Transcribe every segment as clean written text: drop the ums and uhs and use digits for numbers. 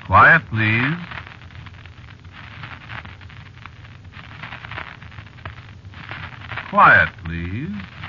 Quiet, please. Quiet, please.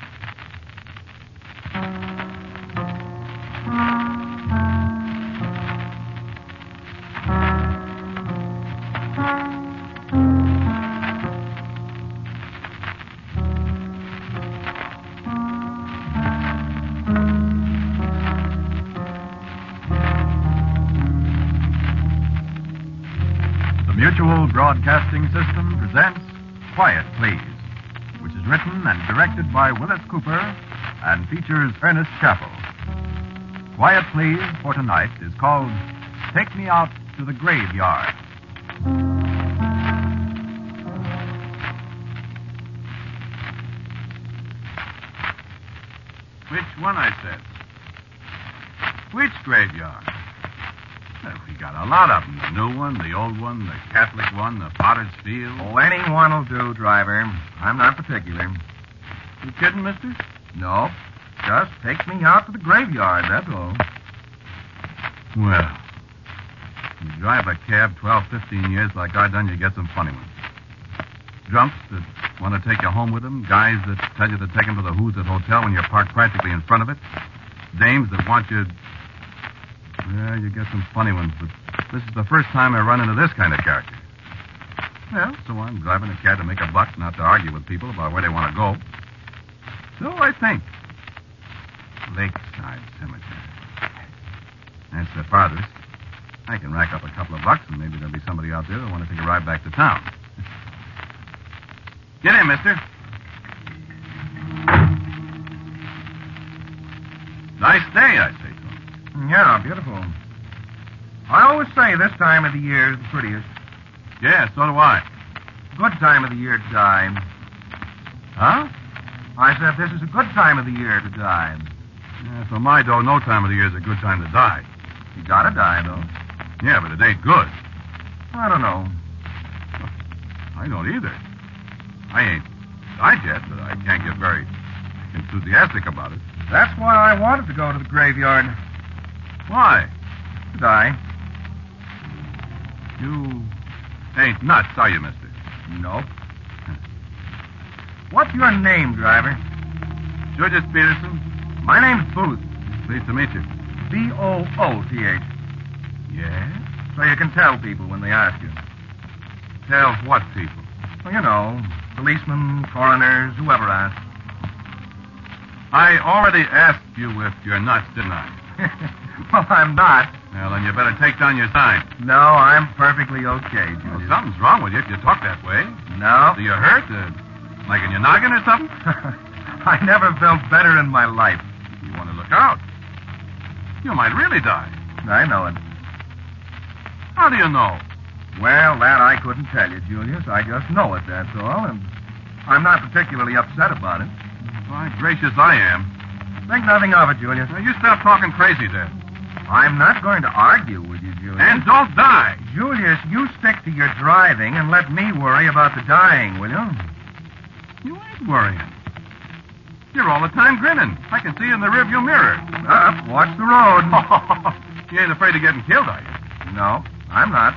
Mutual Broadcasting System presents Quiet, Please, which is written and directed by Willis Cooper and features Ernest Chappell. Quiet, Please for tonight is called Take Me Out to the Graveyard. Which one, I said? Which graveyard? Well, we got a lot of them. The new one, the old one, the Catholic one, the Potter's Field. Oh, any one will do, driver. I'm not particular. You kidding, mister? No, just take me out to the graveyard, that's all. Well, you drive a cab 12, 15 years like I done, you get some funny ones. Drunks that want to take you home with them. Guys that tell you to take them to the Who's It Hotel when you're parked practically in front of it. Dames that want you... Yeah, you get some funny ones, but this is the first time I run into this kind of character. Well, so I'm driving a cab to make a buck, not to argue with people about where they want to go. So I think. Lakeside Cemetery. That's the farthest. I can rack up a couple of bucks, and maybe there'll be somebody out there that want to take a ride back to town. Get in, mister. Nice day, I say. Yeah, beautiful. I always say this time of the year is the prettiest. Yeah, so do I. Good time of the year to die. Huh? I said this is a good time of the year to die. Yeah, for my dough, no time of the year is a good time to die. You gotta die, though. Yeah, but it ain't good. I don't know. I don't either. I ain't died yet, but I can't get very enthusiastic about it. That's why I wanted to go to the graveyard. Why? To die. You ain't nuts, are you, mister? Nope. What's your name, driver? George Peterson. My name's Booth. Pleased to meet you. B-O-O-T-H. Yeah? So you can tell people when they ask you. Tell what people? Well, you know, policemen, coroners, whoever asks. I already asked you if you're nuts, didn't I? Well, I'm not. Well, then you better take down your sign. No, I'm perfectly okay, Well, Julius. something's wrong with you if you talk that way. No. Do you hurt? Like in your noggin or something? I never felt better in my life. You want to look out. You might really die. I know it. How do you know? Well, that I couldn't tell you, Julius. I just know it, that's all. And I'm not particularly upset about it. Why, gracious, I am. Think nothing of it, Julius. Now, you stop talking crazy then. I'm not going to argue with you, Julius. And don't die. Julius, you stick to your driving and let me worry about the dying, will you? You ain't worrying. You're all the time grinning. I can see you in the rearview mirror. Watch the road. You ain't afraid of getting killed, are you? No, I'm not.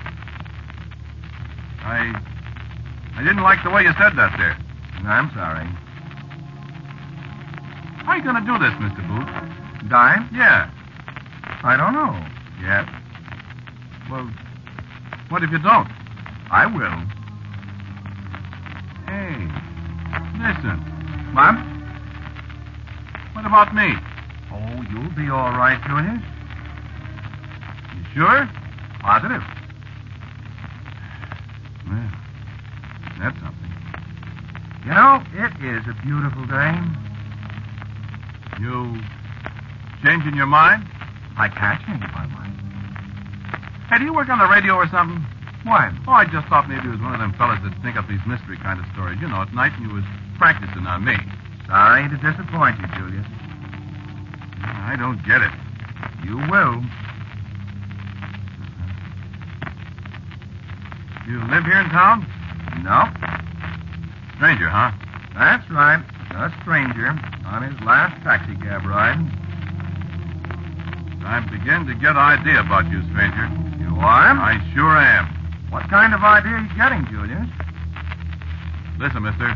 I didn't like the way you said that there. I'm sorry. How are you going to do this, Mr. Booth? Die? Yeah. I don't know yet. Well, what if you don't? I will. Hey, listen. What? What about me? Oh, you'll be all right, Julius. You sure? Positive. Well, that's something. You know, it is a beautiful day. You changing your mind? I can't change my mind. Hey, do you work on the radio or something? Why? Oh, I just thought maybe it was one of them fellas that think up these mystery kind of stories. You know, at night, and you was practicing on me. Sorry to disappoint you, Julius. I don't get it. You will. You live here in town? No. Stranger, huh? That's right. A stranger on his last taxicab ride. I begin to get an idea about you, stranger. You What? I sure am. What kind of idea are you getting, Julius? Listen, mister.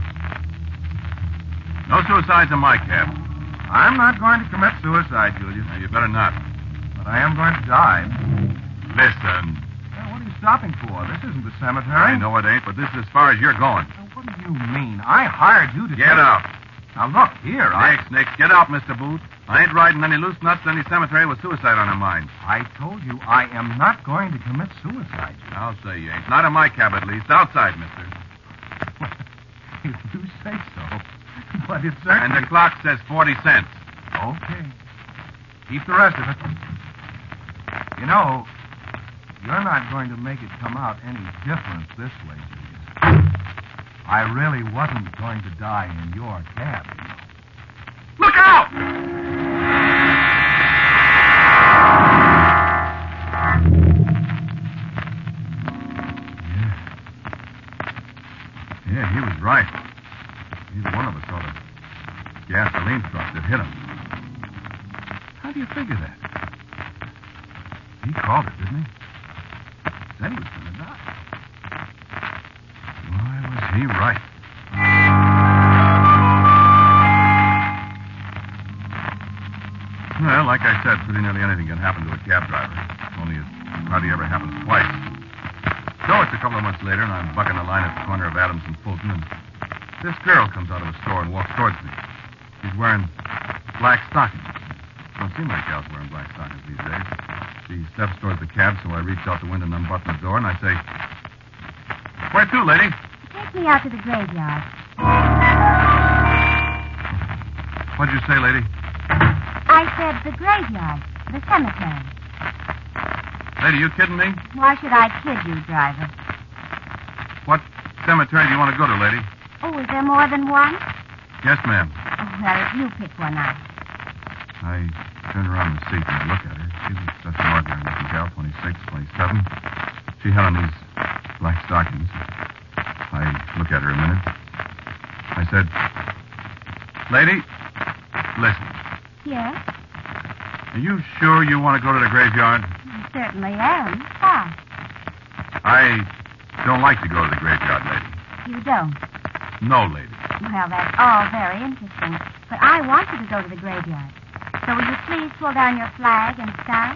No suicides in my cab. I'm not going to commit suicide, Julius. Now, you better not. But I am going to die. Listen. Well, what are you stopping for? This isn't the cemetery. I know it ain't, but this is as far as you're going. Now, what do you mean? I hired you to Get out. Now, look, here, Nix, get out, Mr. Booth. I ain't riding any loose nuts to any cemetery with suicide on her mind. I told you I am not going to commit suicide. I'll say you ain't. Not in my cab, at least. Outside, mister. If you say so. But it's certainly... And the clock says 40 cents. Okay. Keep the rest of it. You know, you're not going to make it come out any different this way, Julius. I really wasn't going to die in your cab, you know. Look out! Yeah, he was right. Neither one of us saw the gasoline truck that hit him. How do you figure that? He called it, didn't he? Said he was going to die. Why was he right? Well, like I said, pretty nearly anything can happen to a cab driver. Only it hardly ever happens twice. So it's a couple of months later, and I'm bucking the line at the corner of Adams and Fulton, and this girl comes out of a store and walks towards me. She's wearing black stockings. Don't seem like gals wearing black stockings these days. She steps towards the cab, so I reach out the window and unbutton the door, and I say, "Where to, lady?" Take me out to the graveyard. What'd you say, lady? I said the graveyard, the cemetery. Lady, you kidding me? Why should I kid you, driver? What cemetery do you want to go to, lady? Oh, is there more than one? Yes, ma'am. Oh, well, you pick one out. I turned around the seat and I looked at her. She was just an ordinary looking gal, 26, 27. She had on these black stockings. I looked at her a minute. I said, "Lady, listen. Yes? Are you sure you want to go to the graveyard?" I certainly am. Why? I don't like to go to the graveyard, lady. You don't? No, lady. Well, that's all very interesting. But I want you to go to the graveyard. So will you please pull down your flag and start?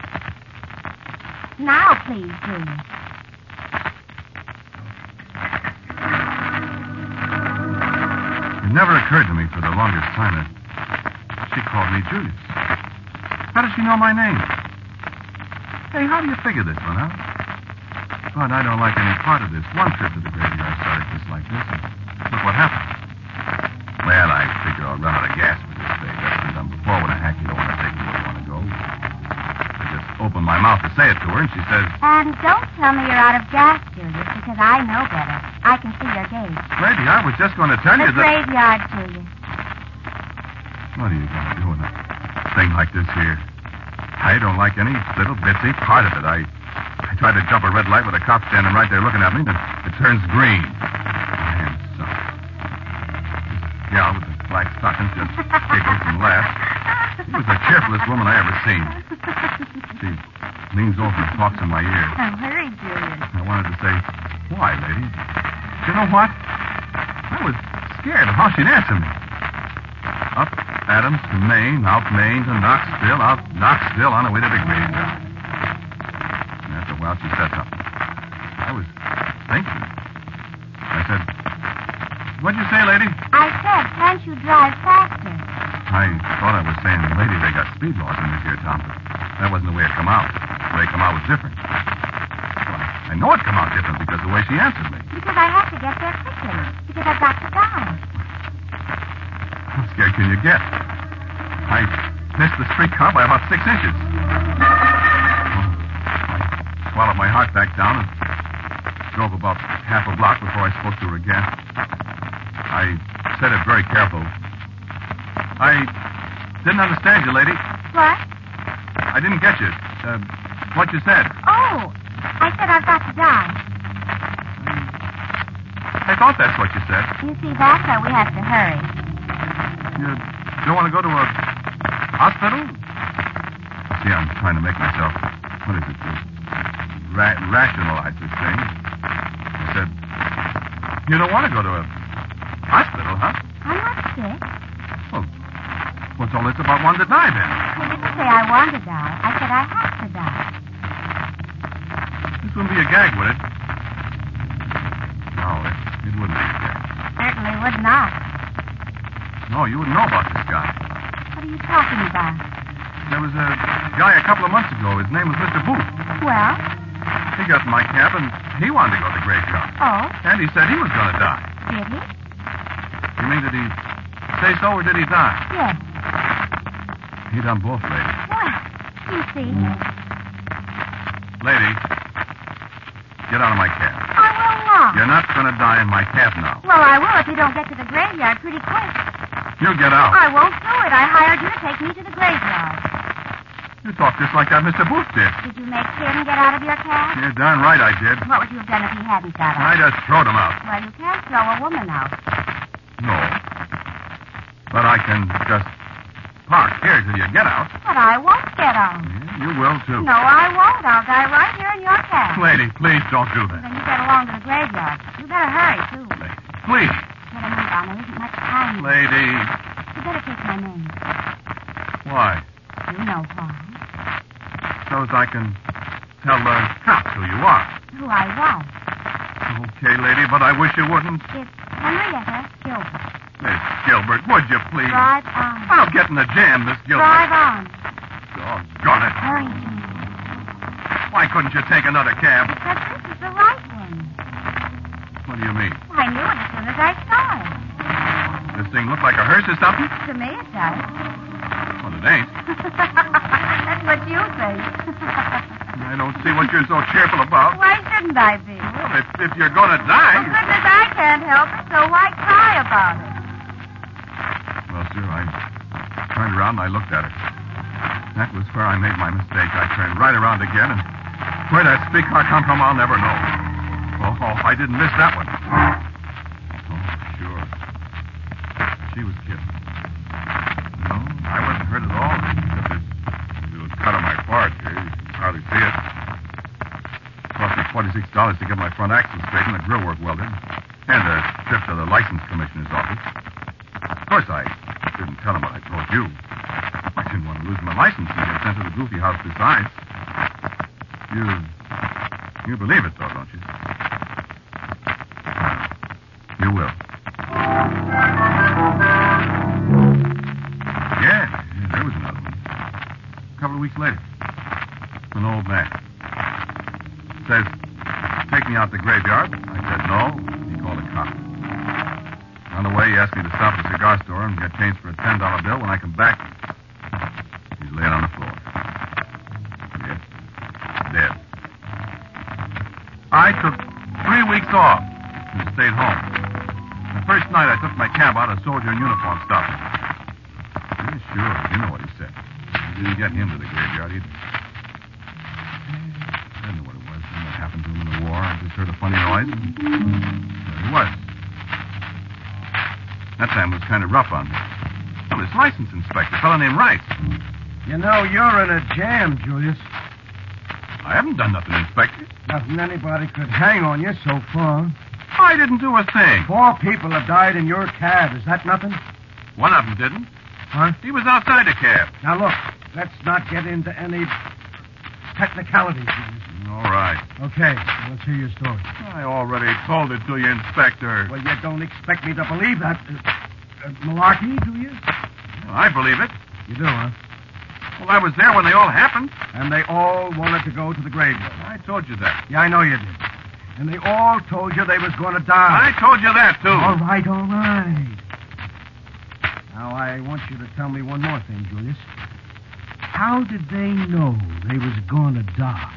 Now, please, Julius. It never occurred to me for the longest time that she called me Julius. How does she know my name? Hey, how do you figure this one out? But I don't like any part of this. One trip to the graveyard started just like this, and look what happened. Well, I figure I'll run out of gas with this thing. That's been done before when a hacky don't want to take you where you want to go. I just opened my mouth to say it to her, and she says, And don't tell me you're out of gas, Julius, because I know better. I can see your gauge. "Lady, I was just going to tell you The that..." graveyard, Julius. What are you going to do with a thing like this here? I don't like any little bitsy part of it. I tried to jump a red light with a cop standing right there looking at me, but it turns green. And so... This gal with the black stockings just giggles and laughs. She was the cheerfulest woman I ever seen. She leans over and talks in my ear. Oh, hurry, Julius. I wanted to say, "Why, lady?" But you know what? I was scared of how she'd answer me. Up Adams to Maine, out Maine to Knoxville, out Knoxville on the way to the graveyard. And after a while, she said something. I was thinking. I said, "What'd you say, lady?" I said, can't you drive faster? I thought I was saying, "Lady, they got speed laws in this here town," but that wasn't the way it come out. The way it come out was different. Well, I know it come out different because of the way she answered me. Because I have to get there quickly. Because I've got to die. How scared can you get? I missed the streetcar by about 6 inches. I swallowed my heart back down and drove about half a block before I spoke to her again. I said it very careful. I didn't understand you, lady. What? I didn't get you. What you said. Oh, I said I've got to die. I thought that's what you said. You see, that's why we have to hurry. You don't want to go to a hospital? See, I'm trying to make myself... What is it, Bruce? rationalize this thing. I said, you don't want to go to a hospital, huh? I'm not sick. Well, what's all this about wanting to die, then? I didn't say I want to die. I said I have to die. This wouldn't be a gag, would it? No, it wouldn't be a gag. Certainly would not. No, you wouldn't know about this guy. What are you talking about? There was a guy a couple of months ago. His name was Mr. Booth. Well? He got in my cab, and he wanted to go to the graveyard. Oh? And he said he was going to die. Did he? You mean, did he say so, or did he die? Yes. He done both, lady. Well, you see. Lady, get out of my cab. I will not. You're not going to die in my cab now. Well, I will if you don't get to the graveyard pretty quick. You get out. I won't do it. I hired you to take me to the graveyard. You talk just like that Mr. Booth did. Did you make him get out of your cab? You're darn right I did. What would you have done if he hadn't got I out? just throwed him out. Well, you can't throw a woman out. No. But I can just park here till you get out. But I won't get out. Yeah, you will, too. No, I won't. I'll die right here in your cab. Lady, please don't do that. Then you get along to the graveyard. You better hurry, too. Lady, please. Get a move on. There isn't much time. Lady. You better take my name. Why? You know why. So as I can tell the cops who you are. Who I was. Okay, lady, but I wish you wouldn't. It's Henrietta Gilbert. Miss Gilbert, would you please? Drive on. I'll get in the jam, Miss Gilbert. Drive on. Doggone it. Hurry, Jimmy. Why couldn't you take another cab? Because this is the right one. What do you mean? I knew it as soon as I saw it. This thing look like a hearse or something? To me, it does. Well, it ain't. That's what you think. I don't see what you're so cheerful about. Why shouldn't I be? Well, if you're going to die... Well, goodness, I can't help it, so why cry about it? Well, sir, I turned around and I looked at her. That was where I made my mistake. I turned right around again, and where that streetcar come from, I'll never know. Oh, I didn't miss that one. Oh, sure. She was killed. No, I wasn't hurt at all. Except this little cut on my forehead here. You can hardly see it. Cost me $46 to get my front axle straight and the grill work welded. And a trip to the license commissioner's office. Of course, I didn't tell him what I told you. I didn't want to lose my license and get sent to the Goofy House besides. You believe it, though, don't you? You will. Yeah, there was another one. A couple of weeks later. An old man. Says, take me out to the graveyard. I said no. He called a cop. On the way, he asked me to stop at a cigar store and get change for a $10 bill. When I come back, he's laying on the floor. Yes. Dead. I took 3 weeks off and stayed home. The first night I took my cab out, a soldier in uniform stopped me. Yeah, sure. You know what he said. I didn't get him to the graveyard either. I don't know what it was. What happened to him in the war. I just heard a funny noise. And there he was. That time was kind of rough on me. Well, this license inspector, a fellow named Rice. You know, you're in a jam, Julius. I haven't done nothing, Inspector. Nothing anybody could hang on you so far. I didn't do a thing. 4 people have died in your cab. Is that nothing? One of them didn't. Huh? He was outside the cab. Now, look, let's not get into any technicalities, Julius. All right. Okay, let's hear your story. I already told it to you, Inspector. Well, you don't expect me to believe that. Malarkey, do you? Well, I believe it. You do, huh? Well, I was there when they all happened. And they all wanted to go to the graveyard. I told you that. Yeah, I know you did. And they all told you they was going to die. I told you that, too. All right, all right. Now, I want you to tell me one more thing, Julius. How did they know they was going to die?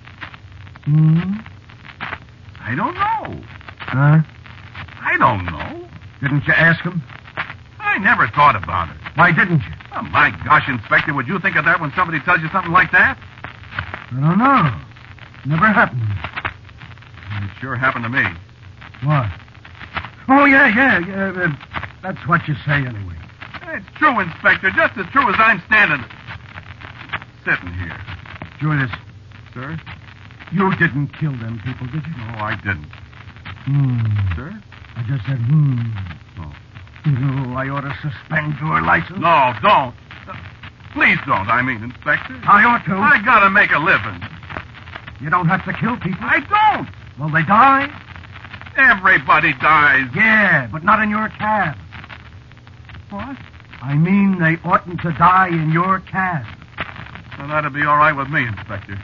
I don't know. Huh? I don't know. Didn't you ask them? I never thought about it. Why didn't you? Oh, my gosh, Inspector, would you think of that when somebody tells you something like that? I don't know. Never happened to me. It sure happened to me. What? Oh, yeah. That's what you say anyway. It's true, Inspector, just as true as I'm sitting here. Julius. Sir? You didn't kill them people, did you? No, I didn't. Sir? I just said, Oh. No, I ought to suspend your license. No, don't. Please don't, Inspector. I ought to. I gotta make a living. You don't have to kill people. I don't. Will they die? Everybody dies. Yeah, but not in your cab. What? I mean, they oughtn't to die in your cab. Well, that'd be all right with me, Inspector.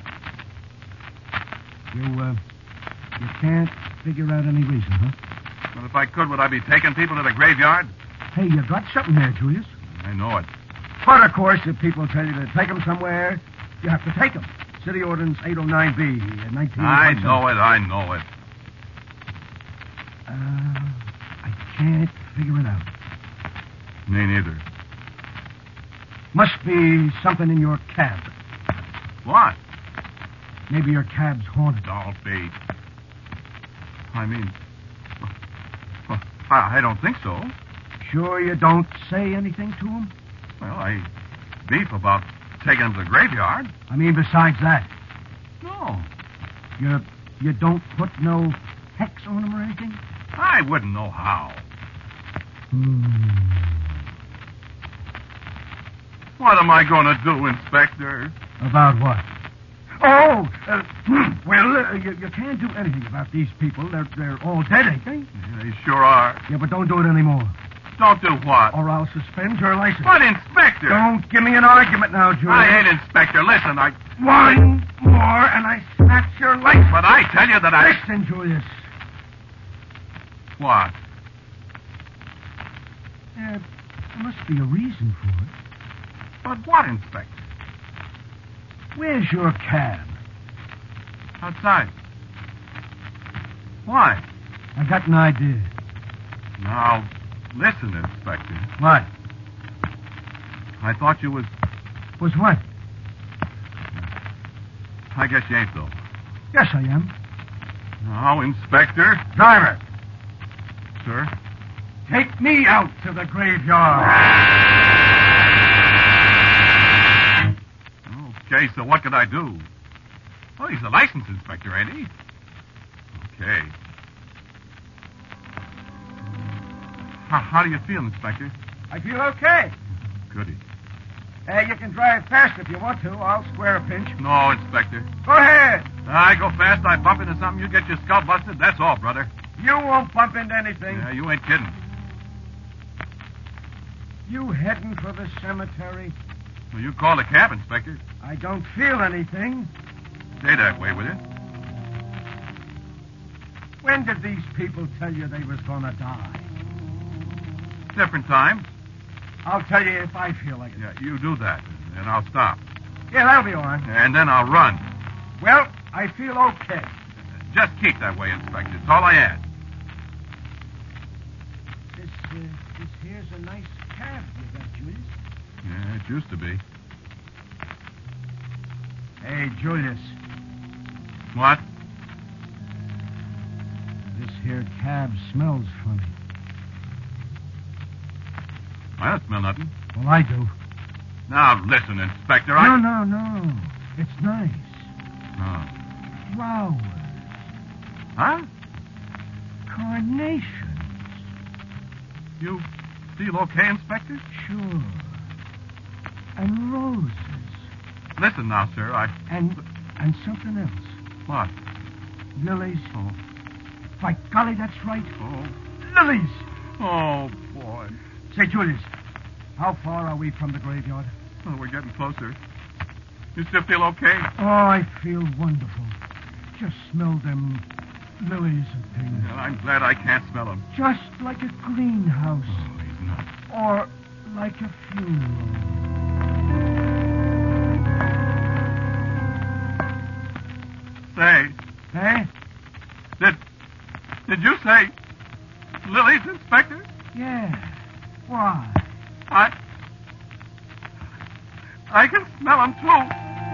You can't figure out any reason, huh? Well, if I could, would I be taking people to the graveyard? Hey, you got something there, Julius. I know it. But, of course, if people tell you to take them somewhere, you have to take them. City Ordinance 809B, 19... I know it. I can't figure it out. Me neither. Must be something in your cab. What? Maybe your cab's haunted. Don't be. Well, I don't think so. Sure you don't say anything to him? Well, I beef about taking him to the graveyard. I mean, besides that, No. you don't put no hex on him or anything? I wouldn't know how. What am I going to do, Inspector? About what? Oh, you can't do anything about these people. They're all dead, ain't they? Yeah, they sure are. Yeah, but don't do it anymore, Don't do what? or I'll suspend your license. What, Inspector? Don't give me an argument now, Julius. I ain't Inspector. Listen, One more, and I snatch your license. But I tell you that I... Listen, Julius. What? There must be a reason for it. But what, Inspector? Where's your cab? Outside. Why? I got an idea. Now, listen, Inspector. What? I thought you was... Was what? I guess you ain't, though. Yes, I am. Now, Inspector. Driver, Sir? take me out to the graveyard. Okay, so what can I do? Oh, he's a license inspector, ain't he? Okay. How do you feel, Inspector? I feel okay. Goody. You can drive fast if you want to. I'll square a pinch. No, Inspector. Go ahead. I go fast, I bump into something, you get your skull busted. That's all, brother. You won't bump into anything. Yeah, you ain't kidding. You heading for the cemetery? Well, you call the cab, Inspector. I don't feel anything. Stay that way, will you? When did these people tell you they was going to die? Different times. I'll tell you if I feel like it. Yeah, you do that, and I'll stop. Yeah, that'll be all right. And then I'll run. Well, I feel okay. Just keep that way, Inspector. It's all I ask. This here's a nice cab you got, Julius. Yeah, it used to be. Hey, Julius. What? This here cab smells funny. I don't smell nothing. Well, I do. Now, listen, Inspector, No. It's nice. Oh. Flowers. Huh? Carnations. You feel okay, Inspector? Sure. And roses. Listen now, sir, And something else. What? Lilies. Oh. By golly, that's right. Oh. Lilies. Oh, boy. Say, Julius, how far are we from the graveyard? Oh, we're getting closer. You still feel okay? Oh, I feel wonderful. Just smell them lilies and things. Well, I'm glad I can't smell them. Just like a greenhouse. Oh, he's not. Or like a funeral. Say, Eh? did you say lilies, Inspector? Yeah. Why? I can smell them, too.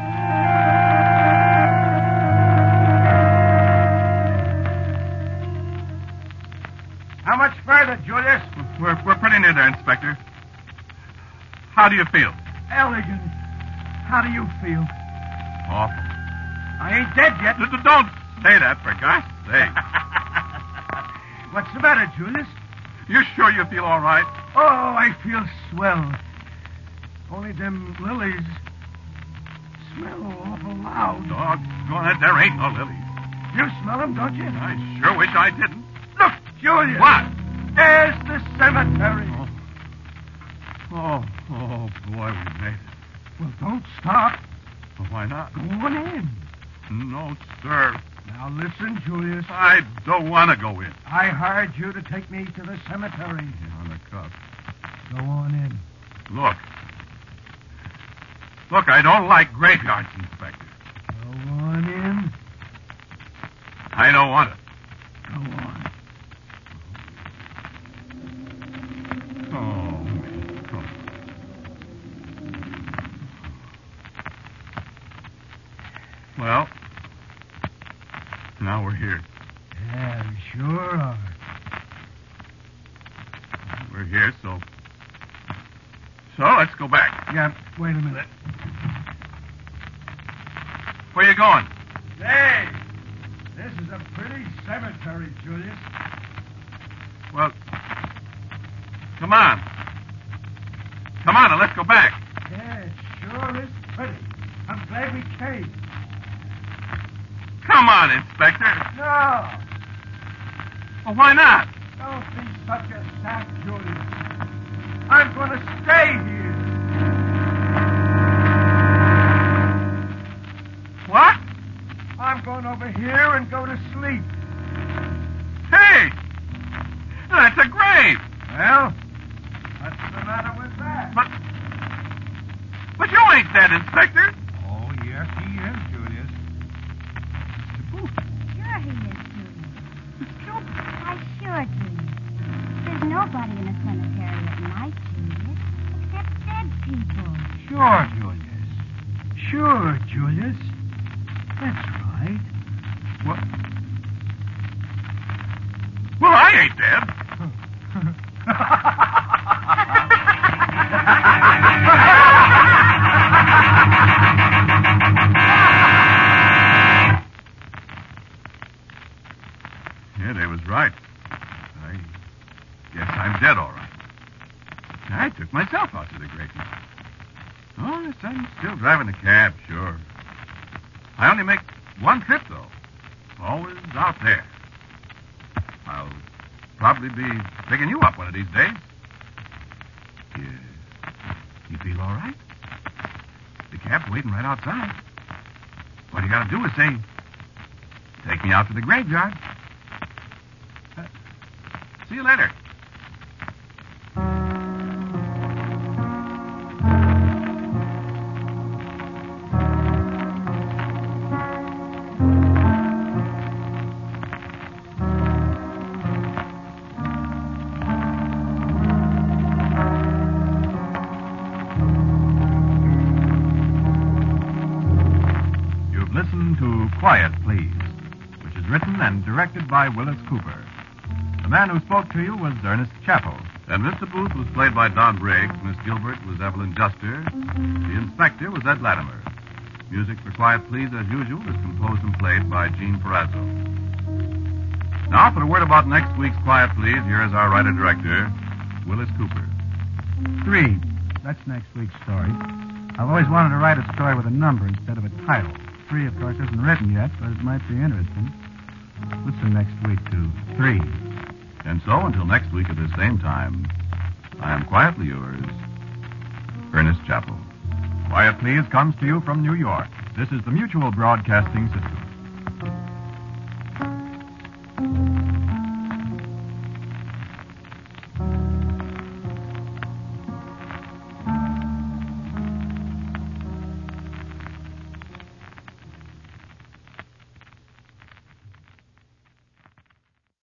How much further, Julius? We're pretty near there, Inspector. How do you feel? Elegant. How do you feel? Awful. I ain't dead yet. Don't say that, for God's sake. What's the matter, Julius? You sure you feel all right? Oh, I feel swell. Only them lilies smell awful loud. Doggone it, there ain't no lilies. You smell them, don't you? I sure wish I didn't. Look, Julius. What? There's the cemetery. Oh, boy, we made it. Well, don't stop. Well, why not? Go on in. No, sir. Now, listen, Julius. I don't want to go in. I hired you to take me to the cemetery. Yeah, on the cuff. Go on in. Look, I don't like graveyards, Inspector. Go on in. I don't want it. Go on. Well, now we're here. Yeah, we sure are. We're here, so let's go back. Yeah, wait a minute. Where you going? Hey, this is a pretty cemetery, Julius. Well, come on. Come on, and let's go back. Yeah, it sure is pretty. I'm glad we came. Come on, Inspector. No, Well, why not? don't be such a sap, Julius. I'm going to stay here. What? I'm going over here and go to sleep. Hey! That's a grave. Well, what's the matter with that? But you ain't dead, Inspector. Oh, yes, he is, Julius. Sure he is, Julius. Why, sure, Julius. There's nobody in a cemetery at night, Julius, except dead people. Sure, Julius. Sure, Julius. That's right. Well, I ain't dead. Yeah, they was right. I guess I'm dead, all right. I took myself out to the graveyard. Oh, yes, I'm still driving the cab, sure. I only make one trip, though. Always out there. I'll probably be picking you up one of these days. You feel all right? The cab's waiting right outside. All you gotta do is say, take me out to the graveyard. See you later. Listen to Quiet, Please, which is written and directed by Willis Cooper. The man who spoke to you was Ernest Chappell. And Mr. Booth was played by Don Briggs. Miss Gilbert was Evelyn Juster. The inspector was Ed Latimer. Music for Quiet, Please, as usual, is composed and played by Gene Perazzo. Now, for a word about next week's Quiet, Please, here is our writer-director, Willis Cooper. 3. That's next week's story. I've always wanted to write a story with a number instead of a title. 3, of course, isn't written yet, but it might be interesting. Listen next week to 3. And so, until next week at the same time, I am quietly yours, Ernest Chappell. Quiet, Please comes to you from New York. This is the Mutual Broadcasting System.